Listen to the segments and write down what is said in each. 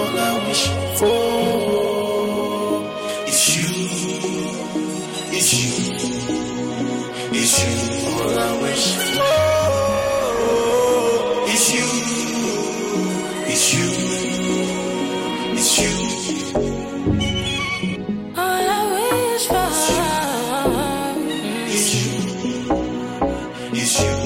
all I wish for is you. It's you. It's you. All I wish for is you. It's you. It's you. All I wish for is you. It's you.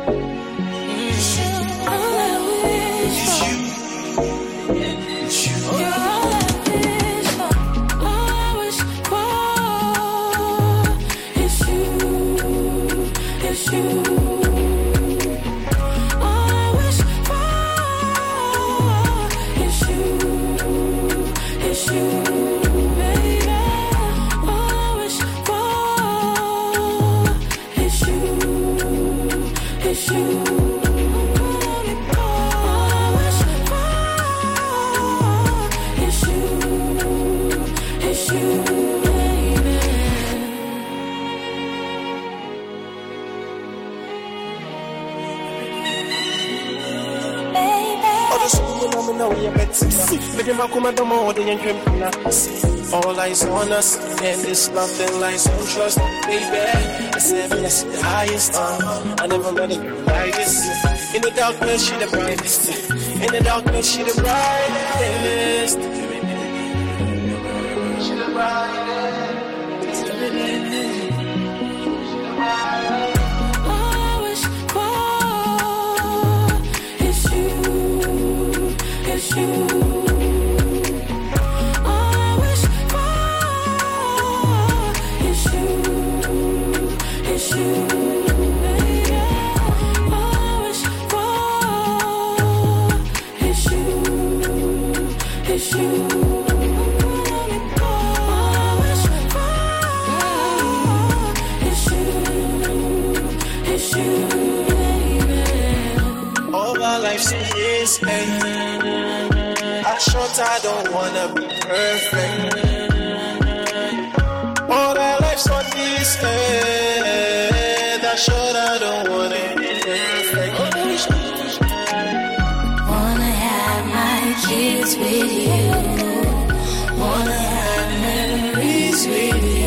All eyes on us, and this love and lies on trust, baby. It's happiness, the highest. I never met a girl like this. In the darkness, she the brightest. In the darkness, she the brightest. She the brightest. all I wish for is you. It's you. Is I short, I don't wanna be perfect. All our lives on this earth, I short, I don't wanna be perfect. Wanna have my kids with you. Wanna have memories with you.